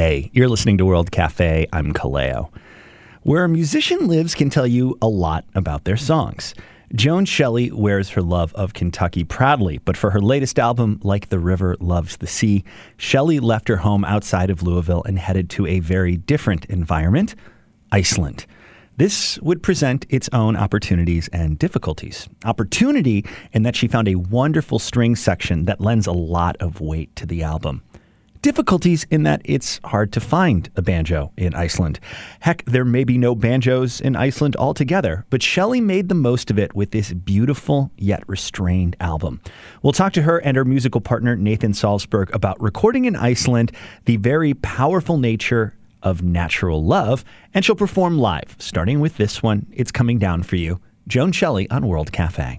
Hey, you're listening to World Cafe. I'm Kaleo. Where a musician lives can tell you a lot about their songs. Joan Shelley wears her love of Kentucky proudly, but for her latest album, Like the River Loves the Sea, Shelley left her home outside of Louisville and headed to a very different environment, Iceland. This would present its own opportunities and difficulties. Opportunity in that she found a wonderful string section that lends a lot of weight to the album. Difficulties in that it's hard to find a banjo in Iceland. Heck, there may be no banjos in Iceland altogether, but Shelley made the most of it with this beautiful yet restrained album. We'll talk to her and her musical partner Nathan Salzberg about recording in Iceland, the very powerful nature of natural love, and she'll perform live, starting with this one, It's Coming Down for You, Joan Shelley on World Cafe.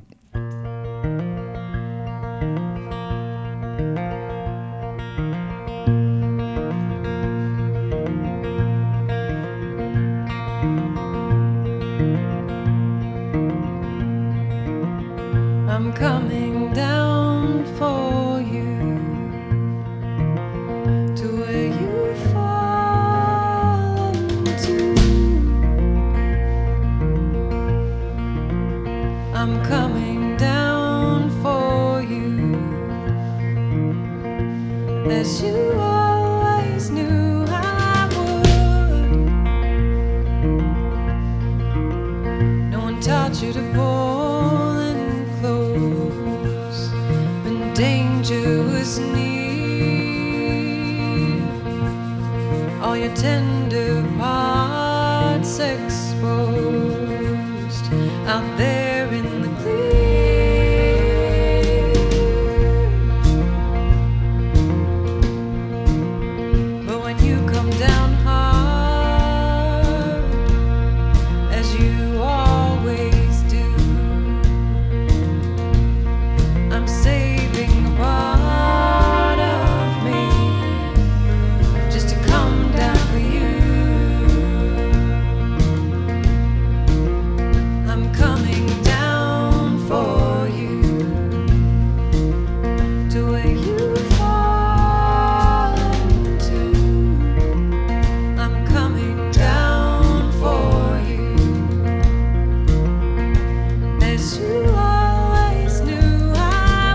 I'm coming down for you to where you fall into. I'm coming down for you as you always knew I would. No one taught you to fall in close when danger was near. All your tender parts exposed out there in the clear. But when you come down hard, as you always do, I'm saving a part of me just to come down for you. I'm coming down for you to where you fall into. I'm coming down for you as you always knew I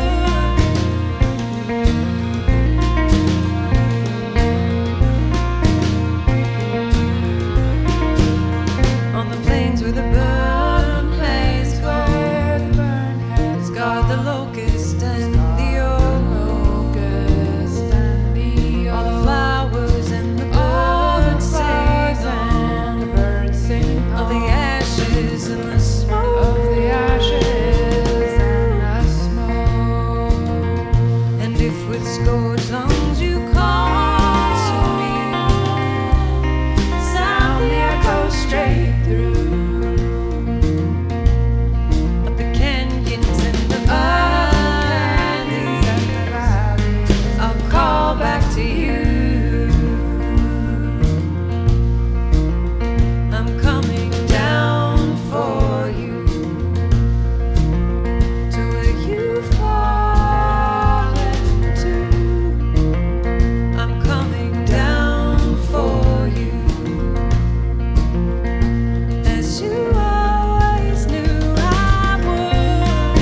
would. On the plains where the burn has scarred the locust and the oak, all the flowers and the birds sing, all the ashes and the smoke, and if with scourged lungs you call to me, sound the echo straight through. Up the canyons and the valleys, I'll call back to you. I'm coming down for you to where you fall into. I'm coming down for you as you always knew I would.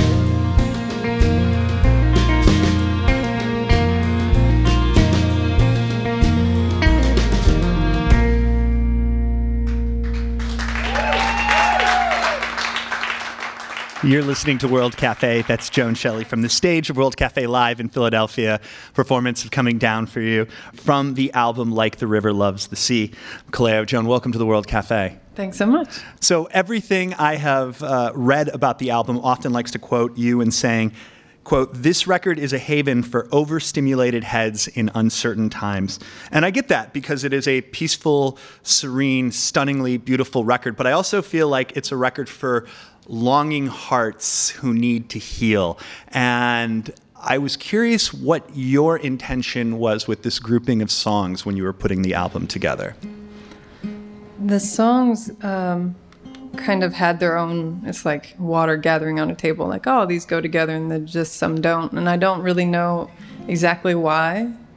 You're listening to World Cafe. That's Joan Shelley from the stage of World Cafe Live in Philadelphia. Performance of Coming Down for You from the album Like the River Loves the Sea. Kaleo, Joan, welcome to the World Cafe. Thanks so much. So everything I have read about the album often likes to quote you in saying, quote, "This record is a haven for overstimulated heads in uncertain times." And I get that because it is a peaceful, serene, stunningly beautiful record. But I also feel like it's a record for longing hearts who need to heal. And I was curious what your intention was with this grouping of songs when you were putting the album together. The songs kind of had their own, it's like water gathering on a table, like, oh, these go together, and then just some don't. And I don't really know exactly why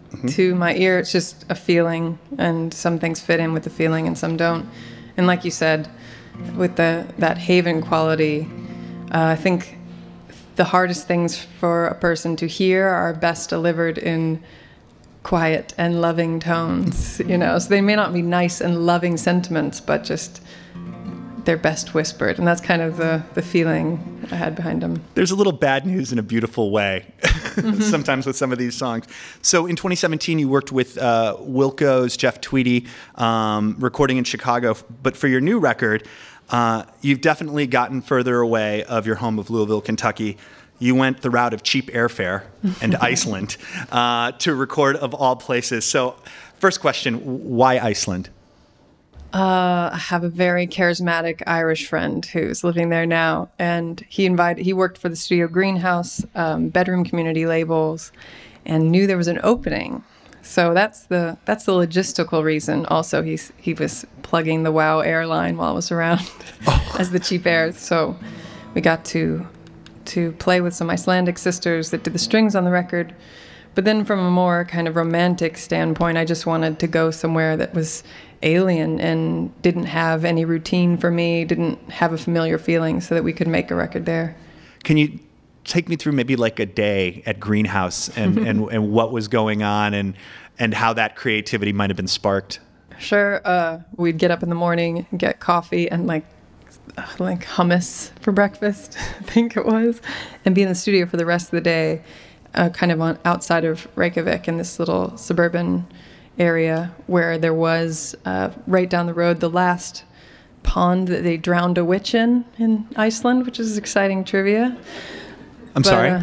to my ear. It's just a feeling, and some things fit in with the feeling and some don't. And like you said, with that haven quality, I think the hardest things for a person to hear are best delivered in quiet and loving tones, you know. So they may not be nice and loving sentiments, but just they're best whispered. And that's kind of the feeling I had behind them. There's a little bad news in a beautiful way sometimes with some of these songs. So in 2017, you worked with Wilco's Jeff Tweedy, recording in Chicago. But for your new record, you've definitely gotten further away of your home of Louisville, Kentucky. You went the route of cheap airfare and Iceland to record, of all places. So first question, why Iceland? I have a very charismatic Irish friend who's living there now, and he worked for the Studio Greenhouse, bedroom community labels, and knew there was an opening. So that's the logistical reason. Also, he was plugging the WOW airline while I was around as the cheap air. So we got to play with some Icelandic sisters that did the strings on the record. But then from a more kind of romantic standpoint, I just wanted to go somewhere that was alien and didn't have any routine for me, didn't have a familiar feeling, so that we could make a record there. Can you take me through maybe like a day at Greenhouse and what was going on and how that creativity might have been sparked? Sure. We'd get up in the morning, get coffee and like hummus for breakfast, I think it was, and be in the studio for the rest of the day, kind of outside of Reykjavik in this little suburban area where there was, right down the road, the last pond that they drowned a witch in Iceland, which is exciting trivia. Sorry?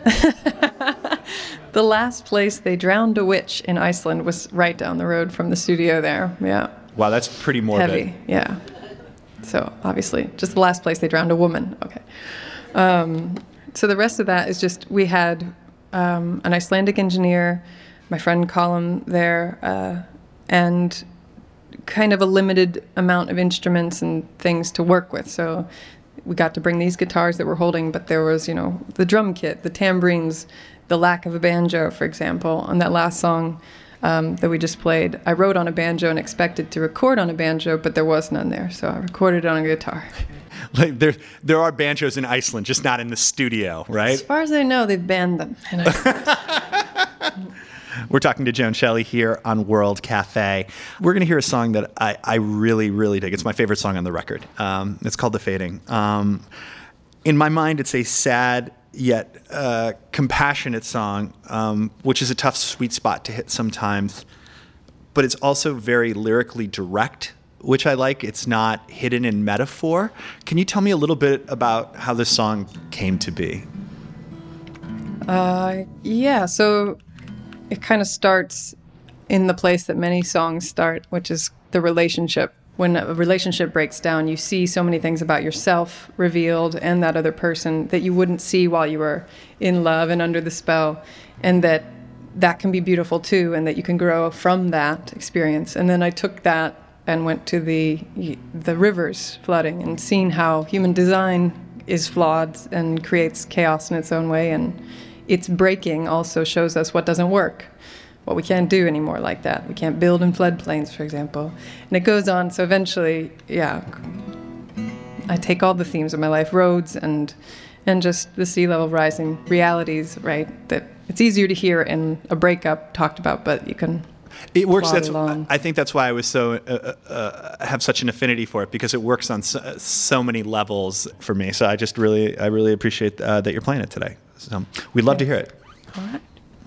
The last place they drowned a witch in Iceland was right down the road from the studio there. Yeah. Wow, that's pretty morbid. Heavy, yeah. So obviously, just the last place they drowned a woman. Okay. So the rest of that is just, we had an Icelandic engineer, my friend Colm there, and kind of a limited amount of instruments and things to work with. So we got to bring these guitars that we're holding, but there was, the drum kit, the tambourines, the lack of a banjo, for example. On that last song that we just played, I wrote on a banjo and expected to record on a banjo, but there was none there, so I recorded on a guitar. Like there are banjos in Iceland, just not in the studio, right? As far as I know, they've banned them in Iceland. We're talking to Joan Shelley here on World Cafe. We're going to hear a song that I really, really dig. It's my favorite song on the record. It's called The Fading. In my mind, it's a sad yet compassionate song, which is a tough sweet spot to hit sometimes. But it's also very lyrically direct, which I like. It's not hidden in metaphor. Can you tell me a little bit about how this song came to be? Yeah, so it kind of starts in the place that many songs start, which is the relationship. When a relationship breaks down, you see so many things about yourself revealed and that other person that you wouldn't see while you were in love and under the spell, and that can be beautiful too, and that you can grow from that experience. And then I took that and went to the rivers flooding and seen how human design is flawed and creates chaos in its own way, and its breaking also shows us what doesn't work, what we can't do anymore like that. We can't build in floodplains, for example. And it goes on. So eventually, yeah, I take all the themes of my life, roads and just the sea level rising realities, right? That it's easier to hear in a breakup talked about, but you can. It works. I think that's why I was have such an affinity for it, because it works on so many levels for me. So I really appreciate that you're playing it today. So we'd love to hear it. All right.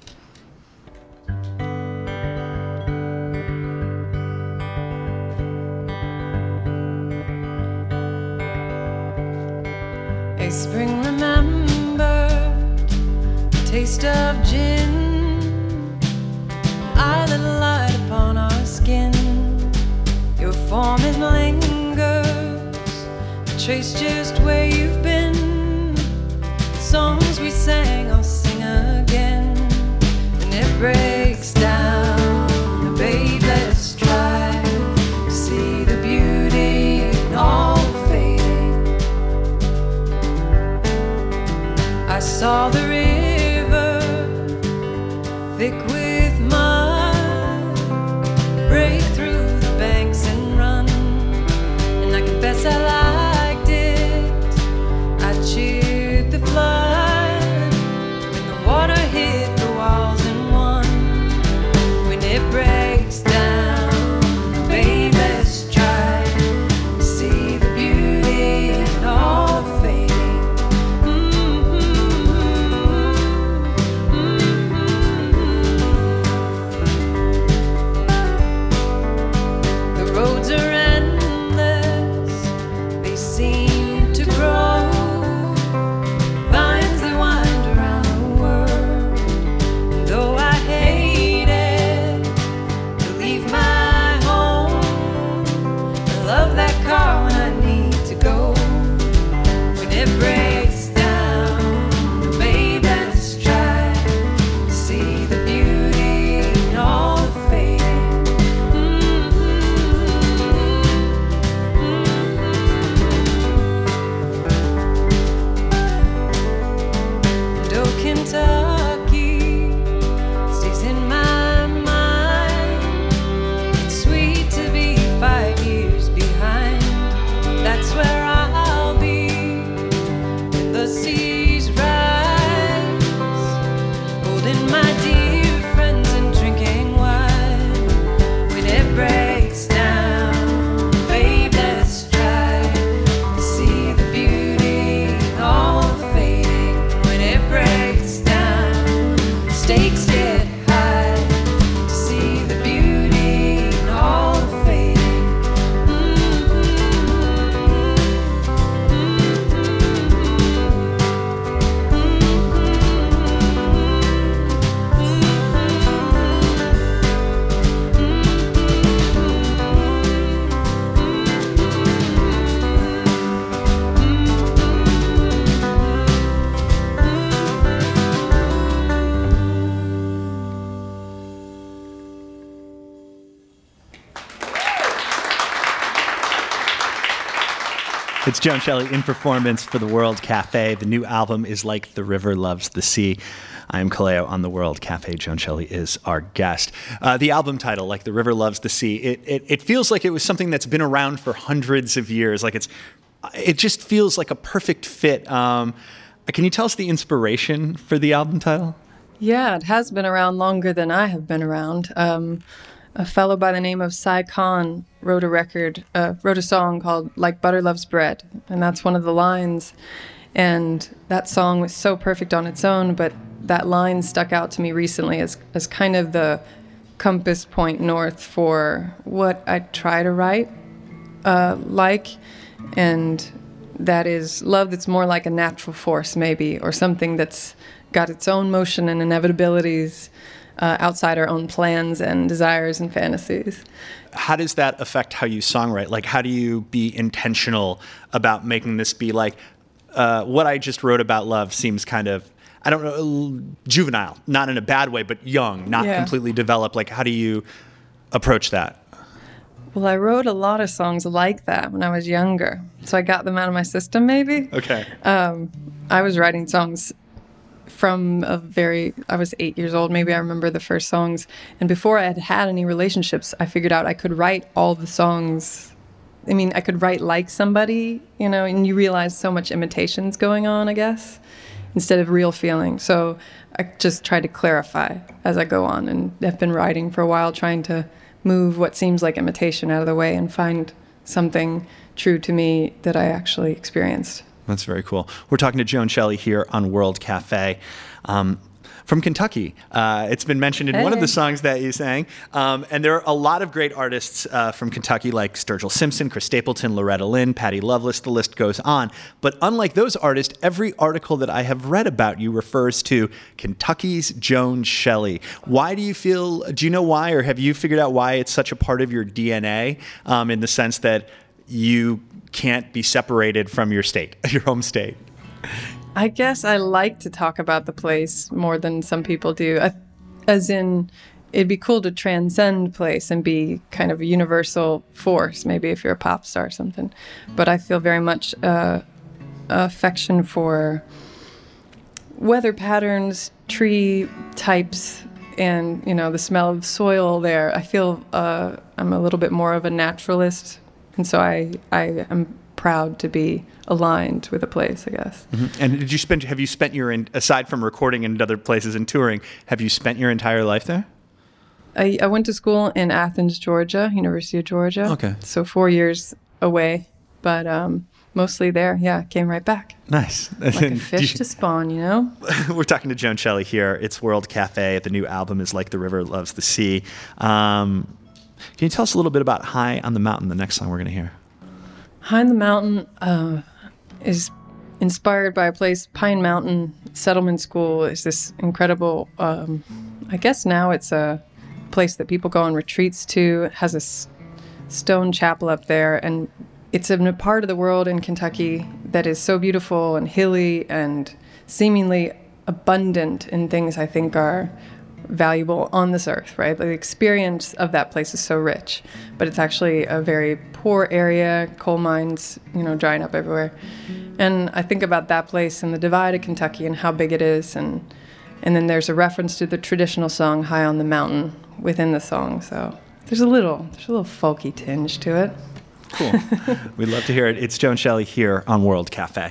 A spring remembered, taste of gin, eye that light upon our skin. Your form it lingers, a trace just where you've been. Songs we sang, I'll sing again, and it breaks down. Babe, let's try to see the beauty in all fading. I saw the river thick with mud. It's Joan Shelley in performance for the World Cafe. The new album is Like the River Loves the Sea. I'm Kaleo on the World Cafe. Joan Shelley is our guest. The album title, Like the River Loves the Sea, it feels like it was something that's been around for hundreds of years. Like it just feels like a perfect fit. Can you tell us the inspiration for the album title? Yeah, it has been around longer than I have been around. A fellow by the name of Cy Khan wrote a song called Like Butter Loves Bread, and that's one of the lines. And that song was so perfect on its own, but that line stuck out to me recently as kind of the compass point north for what I try to write and that is love that's more like a natural force maybe, or something that's got its own motion and inevitabilities outside our own plans and desires and fantasies. How does that affect how you songwrite? Like, how do you be intentional about making this be like, what I just wrote about love seems kind of, I don't know, juvenile, not in a bad way, but young, not completely developed. Like, how do you approach that? Well, I wrote a lot of songs like that when I was younger, so I got them out of my system maybe. Okay. I was writing songs I was 8 years old, maybe I remember the first songs. And before I had had any relationships, I figured out I could write all the songs. I mean, I could write like somebody, and you realize so much imitation's going on, I guess, instead of real feeling. So I just tried to clarify as I go on, and have been writing for a while, trying to move what seems like imitation out of the way and find something true to me that I actually experienced. That's very cool. We're talking to Joan Shelley here on World Cafe. From Kentucky. It's been mentioned in one of the songs that you sang. And there are a lot of great artists from Kentucky, like Sturgill Simpson, Chris Stapleton, Loretta Lynn, Patty Loveless, the list goes on. But unlike those artists, every article that I have read about you refers to Kentucky's Joan Shelley. Do you know why, or have you figured out why it's such a part of your DNA, in the sense that you can't be separated from your state, your home state? I guess I like to talk about the place more than some people do. As in, it'd be cool to transcend place and be kind of a universal force, maybe if you're a pop star or something. But I feel very much affection for weather patterns, tree types, and, the smell of soil there. I feel I'm a little bit more of a naturalist, and so I am proud to be aligned with a place, I guess. Mm-hmm. And have you spent aside from recording in other places and touring, have you spent your entire life there? I went to school in Athens, Georgia, University of Georgia. Okay. So 4 years away, but mostly there. Yeah, came right back. Nice. Like a fish to spawn, We're talking to Joan Shelley here. It's World Cafe. The new album is Like the River Loves the Sea. Can you tell us a little bit about High on the Mountain, the next song we're going to hear? High on the Mountain is inspired by a place, Pine Mountain Settlement School is this incredible, I guess now it's a place that people go on retreats to. It has a stone chapel up there, and it's in a part of the world in Kentucky that is so beautiful and hilly and seemingly abundant in things I think are valuable on this earth, right? The experience of that place is so rich, but it's actually a very poor area, coal mines, drying up everywhere. And I think about that place and the divide of Kentucky and how big it is, and then there's a reference to the traditional song High on the Mountain within the song, so there's a little folky tinge to it. Cool. We'd love to hear it. It's Joan Shelley here on World Cafe.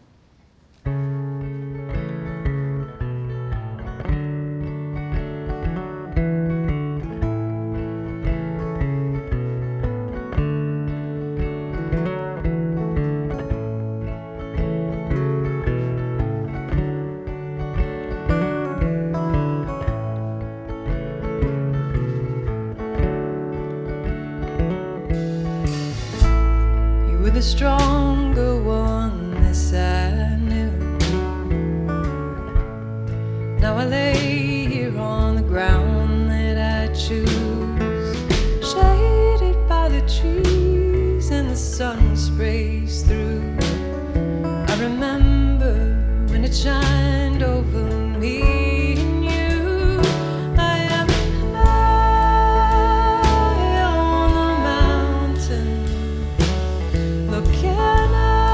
The stronger one, this I knew. Now I lay here on the ground that I choose, shaded by the trees and the sun sprays through. I remember when it shined over me. Looking up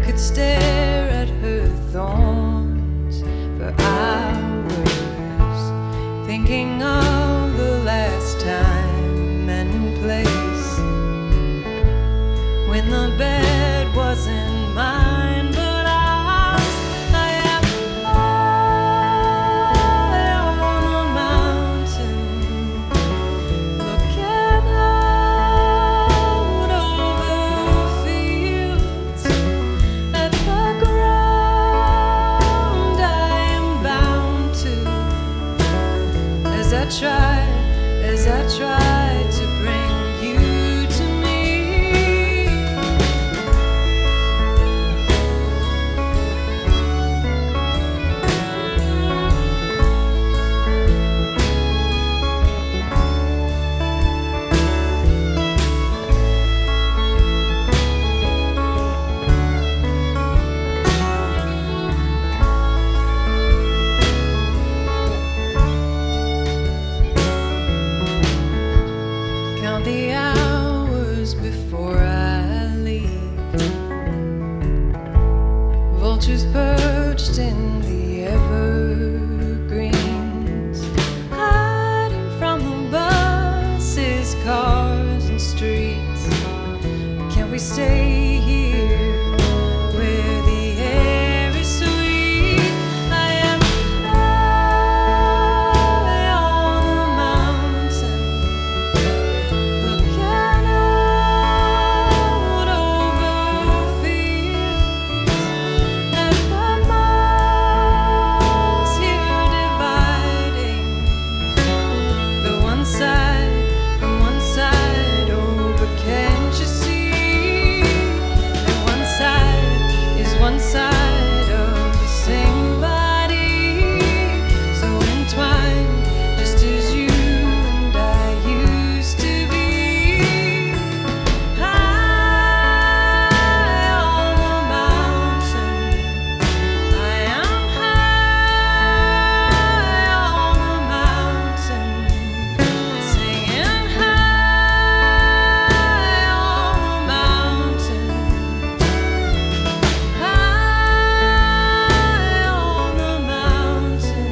could stare at her thorns for hours, thinking of the last time and place when the bed wasn't mine but ours. I am high on a mountain, looking out over fields at the ground I am bound to, as I try to bring you to me. Count the hours before I leave. Vultures perched in the evergreens, hiding from the buses, cars, and streets. Can't we stay here where the air is sweet? I am high on a mountain, looking out over fields at the miles here dividing the one side from one side. Oh, but can't you see that one side is one side of the same body, so entwined, just as you and I used to be. High on the mountain, I am high on the mountain, singing high on the mountain, high on the mountain.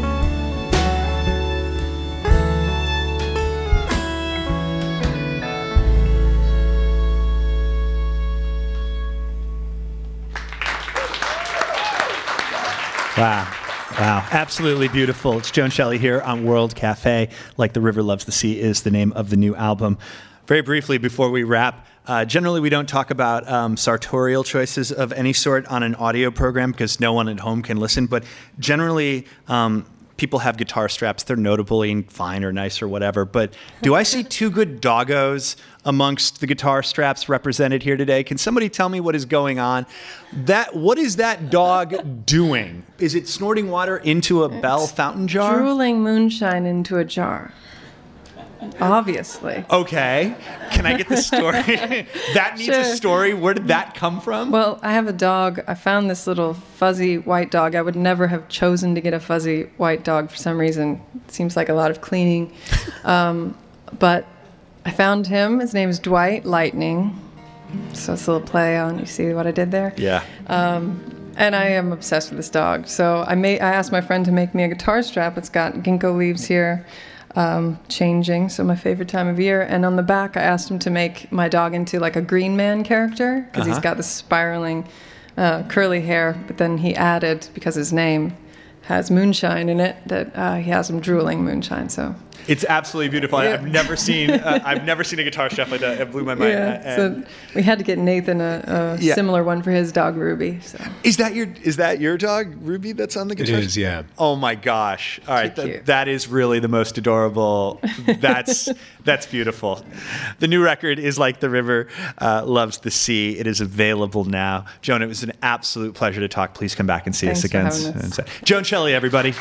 Wow. Wow. Absolutely beautiful. It's Joan Shelley here on World Cafe. Like the River Loves the Sea is the name of the new album. Very briefly, before we wrap, generally we don't talk about sartorial choices of any sort on an audio program because no one at home can listen. But generally, people have guitar straps. They're notably fine or nice or whatever. But do I see two good doggos amongst the guitar straps represented here today? Can somebody tell me what is going on? What is that dog doing? Is it snorting water into a Bell fountain jar? Drooling moonshine into a jar. Obviously. Okay. Can I get the story? That needs a Sure. story. Where did that come from? Well, I have a dog. I found this little fuzzy white dog. I would never have chosen to get a fuzzy white dog for some reason. It seems like a lot of cleaning. But I found him. His name is Dwight Lightning. So it's a little play on, you see what I did there? Yeah. And I am obsessed with this dog. So I asked my friend to make me a guitar strap. It's got ginkgo leaves here, changing, so my favorite time of year. And on the back, I asked him to make my dog into like a Green Man character because he's got this spiraling curly hair. But then he added, because his name has moonshine in it, that he has him drooling moonshine. So It's absolutely beautiful. Yeah. I've never seen a guitar strap like that. It blew my mind. yeah, so we had to get Nathan a Yeah. similar one for his dog Ruby. So Is that your dog Ruby that's on the It guitar? is, yeah. Oh my gosh! All right, Too cute. that is really the most adorable. That's beautiful. The new record is Like the River Loves the Sea. It is available now. Joan, it was an absolute pleasure to talk. Please come back and see us Thanks for again. having us. Joan Shelley, everybody.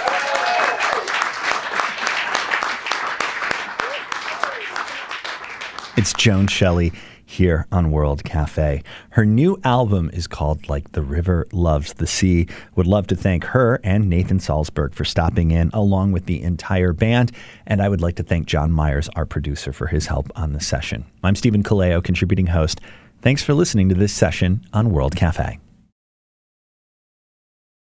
It's Joan Shelley here on World Cafe. Her new album is called Like the River Loves the Sea. Would love to thank her and Nathan Salzberg for stopping in, along with the entire band. And I would like to thank John Myers, our producer, for his help on the session. I'm Stephen Kaleo, contributing host. Thanks for listening to this session on World Cafe.